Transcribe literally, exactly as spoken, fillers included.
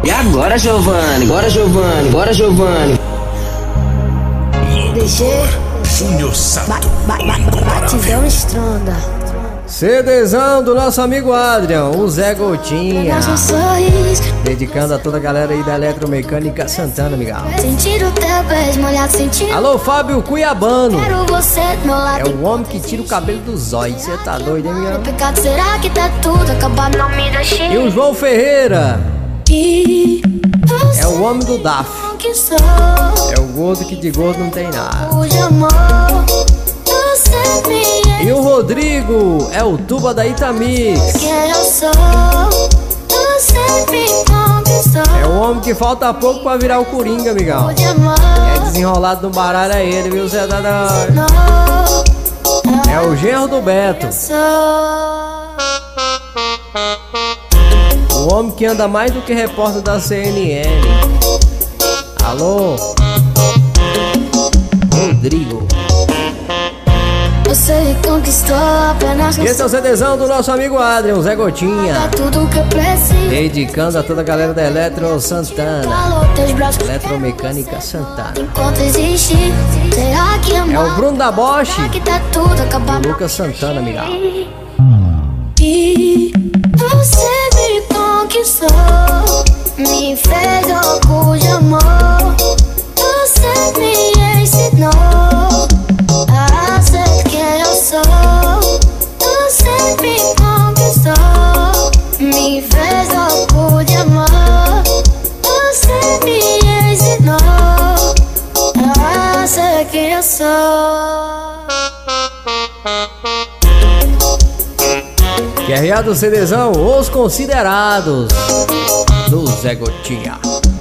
E agora, Giovanni? Bora, Giovanni? Bora, Giovanni? Locutor Júnior Sato. Batidão estronda. CDzão do nosso amigo Adrian, o Zé Gotinha. Dedicando a toda a galera aí da Eletromecânica Santana, amigão. Sentir o teu beijo molhado, sentir. Alô, Fábio Cuiabano. Quero você do meu lado. É o homem que tira o cabelo dos olhos. Você tá doido, hein, amigão? Pecado, será que tá tudo acabado? Não me deixe. E o João Ferreira. E é o homem do D A F. Que sou. É o gordo que de gordo não tem nada. De amor, você me. E o Rodrigo é o Tuba da Itamix. Quem eu sou, você me conquistou. É o homem que falta pouco pra virar o Coringa, amigão. De amor, é desenrolado no baralho, é ele, viu, Zé Dadá? É o genro do Beto. O homem que anda mais do que repórter da C N N. Alô? Rodrigo. Você me conquistou apenas. Esse é o CDzão do nosso amigo Adrian, Zé Gotinha. Tudo que eu preciso. Dedicando a toda a galera da Eletro Santana. Eletromecânica Santana. Enquanto existe, será que é o Bruno da Bosch. Que tá tudo acabado. E Lucas Santana, amigão. E você me conquistou, me fez louco de amor. Você me ensinou a ser quem eu sou. Você me conquistou, me fez louco de amor. Você me ensinou a ser quem eu sou. Guerreado CDzão, Os Considerados do Zé Gotinha.